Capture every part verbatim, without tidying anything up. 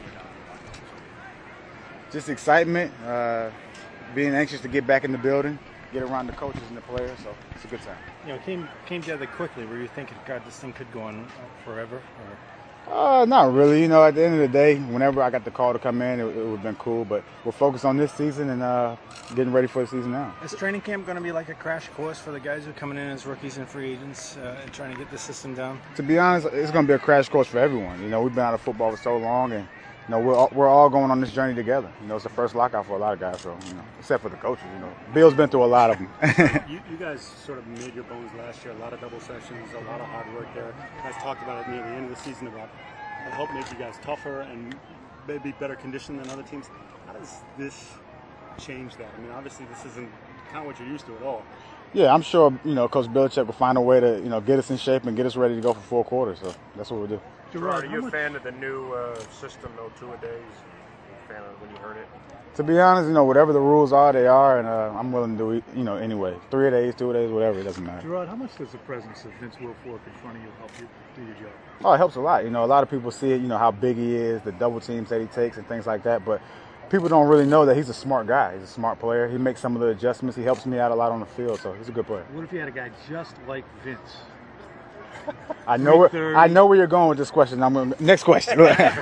Just excitement, uh, being anxious to get back in the building, get around the coaches and the players, so it's a good time. You know, it came, came together quickly. Were you thinking, God, this thing could go on forever? Or? Uh, not really. You know, at the end of the day, whenever I got the call to come in, it, it would have been cool. But we're focused on this season and uh, getting ready for the season now. Is training camp going to be like a crash course for the guys who are coming in as rookies and free agents uh, and trying to get the system down? To be honest, it's going to be a crash course for everyone. You know, we've been out of football for so long, and you know, we're all, we're all going on this journey together. You know, it's the first lockout for a lot of guys, so you know, except for the coaches. You know, Bill's been through a lot of them. you, you guys sort of made your bones last year. A lot of double sessions, a lot of hard work there. You guys talked about it near the end of the season about it helped make you guys tougher and maybe better conditioned than other teams. How does this change that? I mean, obviously this isn't kind of what you're used to at all. Yeah, I'm sure, you know, Coach Belichick will find a way to, you know, get us in shape and get us ready to go for four quarters. So that's what we'll do. Gerard, are you a fan of the new uh, system, no two-a-days? A fan of when you heard it? To be honest, you know, whatever the rules are, they are, and uh, I'm willing to do it, you know, anyway. Three a days, two a days, whatever, it doesn't matter. Gerard, how much does the presence of Vince Wilfork in front of you help you do your job? Oh, it helps a lot. You know, a lot of people see it, you know, how big he is, the double teams that he takes and things like that, but people don't really know that he's a smart guy. He's a smart player. He makes some of the adjustments. He helps me out a lot on the field, so he's a good player. What if you had a guy just like Vince? I know where I know where you're going with this question. I'm gonna, next question.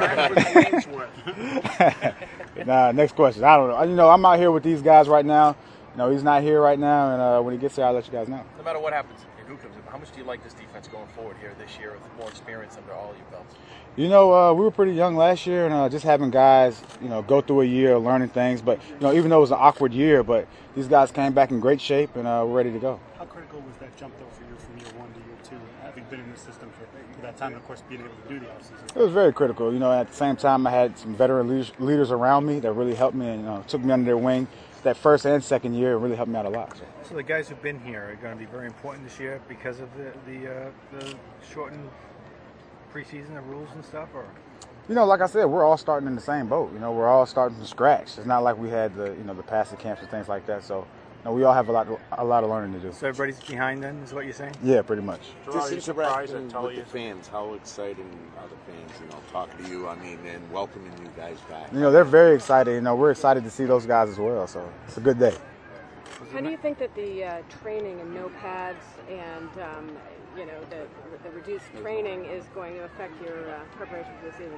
Nah, next question. I don't know. You know, I'm out here with these guys right now. You know, he's not here right now, and uh, when he gets here, I'll let you guys know. No matter what happens and who comes in, how much do you like this defense going forward here this year with more experience under all your belts? You know, uh, we were pretty young last year, and uh, just having guys, you know, go through a year of learning things. But, you know, even though it was an awkward year, but these guys came back in great shape, and uh, we're ready to go. How critical was that jump, though, for you from year one to year two, having been in the system for, for that time, and, of course, being able to do the offseason? It was very critical. You know, at the same time, I had some veteran leaders, leaders around me that really helped me and, you know, took me under their wing. That first and second year really helped me out a lot. So, so the guys who've been here are going to be very important this year because of the the, uh, the shortened preseason, the rules and stuff, or? You know, like I said, we're all starting in the same boat. You know, we're all starting from scratch. It's not like we had the, you know, the passing camps and things like that. So, you know, we all have a lot, a lot of learning to do. So everybody's behind then, is what you're saying? Yeah, pretty much. Just interacting with the fans. How exciting are the fans? You know, talking to you. I mean, and welcoming you guys back. You know, they're very excited. You know, we're excited to see those guys as well. So it's a good day. How do you think that the uh, training and no pads and um, you know the, the reduced training is going to affect your uh, preparation for the season?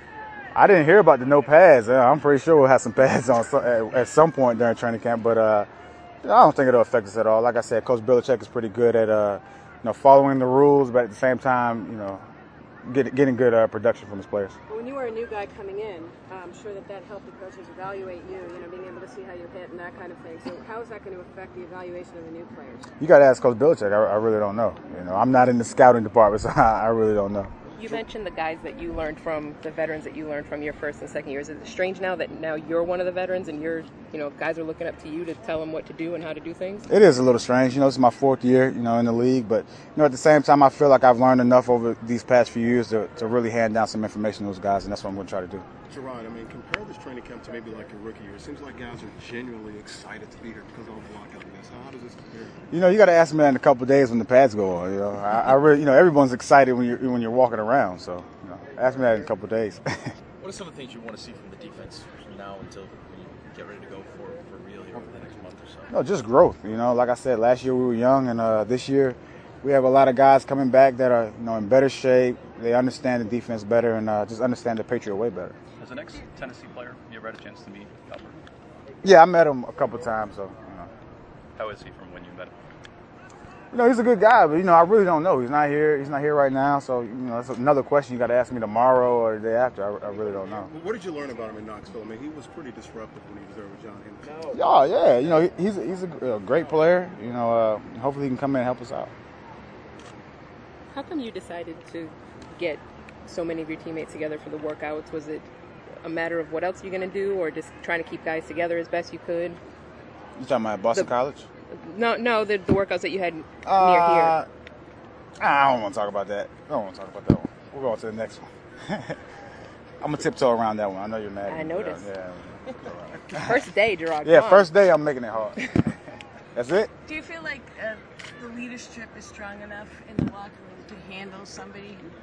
I didn't hear about the no pads. Uh, I'm pretty sure we'll have some pads on some, at, at some point during training camp, but uh, I don't think it'll affect us at all. Like I said, Coach Belichick is pretty good at uh, you know, following the rules, but at the same time, you know, get, getting good uh, production from his players. Well, when you were a new guy coming in, I'm sure that that helped the coaches evaluate you, you know, being able to see how you hit and that kind of thing. So how is that going to affect the evaluation of the new players? You got to ask Coach Belichick. I, I really don't know. You know, I'm not in the scouting department, so I, I really don't know. You mentioned the guys that you learned from, the veterans that you learned from your first and second years. Is it strange now that now you're one of the veterans and you're, you know, guys are looking up to you to tell them what to do and how to do things? It is a little strange. You know, it's my fourth year, you know, in the league. But, you know, at the same time, I feel like I've learned enough over these past few years to, to really hand down some information to those guys, and that's what I'm going to try to do. Gerard, I mean, compare this training camp to maybe like your rookie year. It seems like guys are genuinely excited to be here because of the lockout. So how does this compare? You know, you got to ask me that in a couple of days when the pads go on. You know, I, I really, you know, everyone's excited when you're when you're walking around. So, you know, ask me that in a couple of days. What are some of the things you want to see from the defense from now until you get ready to go for for real here over the next month or so? No, just growth. You know, like I said, last year we were young, and uh, this year we have a lot of guys coming back that are, you know, in better shape. They understand the defense better and uh, just understand the Patriot way better. As an ex-Tennessee player, you ever had a chance to meet Albert? Yeah, I met him a couple times. So, you know. How is he from when you met him? You know, he's a good guy, but you know, I really don't know. He's not here. He's not here right now. So, you know, that's another question you got to ask me tomorrow or the day after. I, I really don't know. What did you learn about him in Knoxville? I mean, he was pretty disruptive when he was there with John Henderson. Oh yeah, you know, he, he's a, he's a, a great player. You know, uh, hopefully he can come in and help us out. How come you decided to get so many of your teammates together for the workouts? Was it a matter of what else you're going to do, or just trying to keep guys together as best you could? You talking about Boston the, College? No, no, the, the workouts that you had uh, near here. I don't want to talk about that. I don't want to talk about that one. We'll go on to the next one. I'm going to tiptoe around that one. I know you're mad. I noticed. Yeah. First day, Gerard. Yeah, first day I'm making it hard. That's it? Do you feel like uh, the leadership is strong enough in the locker room to handle somebody who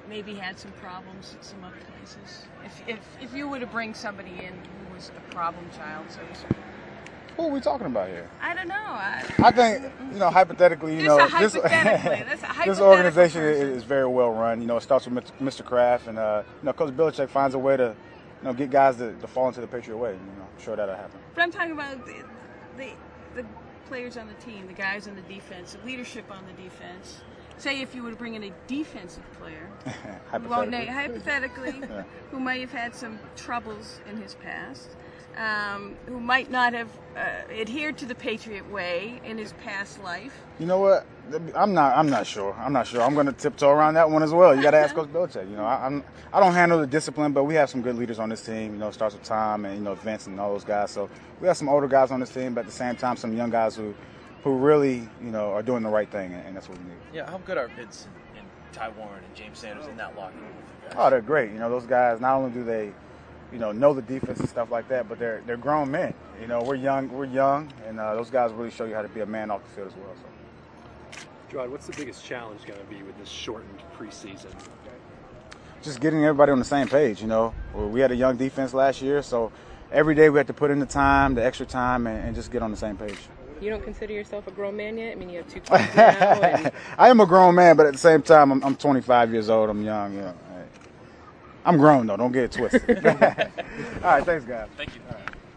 maybe had some problems at some other places? If if if you were to bring somebody in who was a problem child, so to speak. Who are we talking about here? I don't know. I, I think, you know, hypothetically, you Just know, a this, hypothetically. That's a this hypothetical organization person. is, is very well run. You know, it starts with Mister Kraft, and uh, you know, Coach Belichick finds a way to, you know, get guys to, to fall into the Patriot way. You know, I'm sure that'll happen. But I'm talking about the, the the players on the team, the guys on the defense, the leadership on the defense. Say if you were to bring in a defensive player, who won't name, hypothetically, Yeah. who may have had some troubles in his past, um, who might not have uh, adhered to the Patriot way in his past life. You know what? I'm not. I'm not sure. I'm not sure. I'm going to tiptoe around that one as well. You got to ask Coach Belichick. You know, I, I'm. I don't handle the discipline, but we have some good leaders on this team. You know, it starts with Tom and you know Vince and all those guys. So we have some older guys on this team, but at the same time, some young guys who, who really you know are doing the right thing, and, and that's what we need. Yeah, how good are Vince and, and Ty Warren and James Sanders in that locker room with you guys? Oh, they're great. You know, those guys. Not only do they, you know, know the defense and stuff like that, but they're they're grown men. You know, we're young. We're young, and uh, those guys really show you how to be a man off the field as well. So. Gerard, what's the biggest challenge going to be with this shortened preseason? Just getting everybody on the same page, you know. We had a young defense last year, so every day we had to put in the time, the extra time, and, and just get on the same page. You don't consider yourself a grown man yet? I mean, you have two kids now. And... I am a grown man, but at the same time, I'm, I'm twenty-five years old. I'm young, you know. I'm grown, though. Don't get it twisted. All right, thanks, guys. Thank you.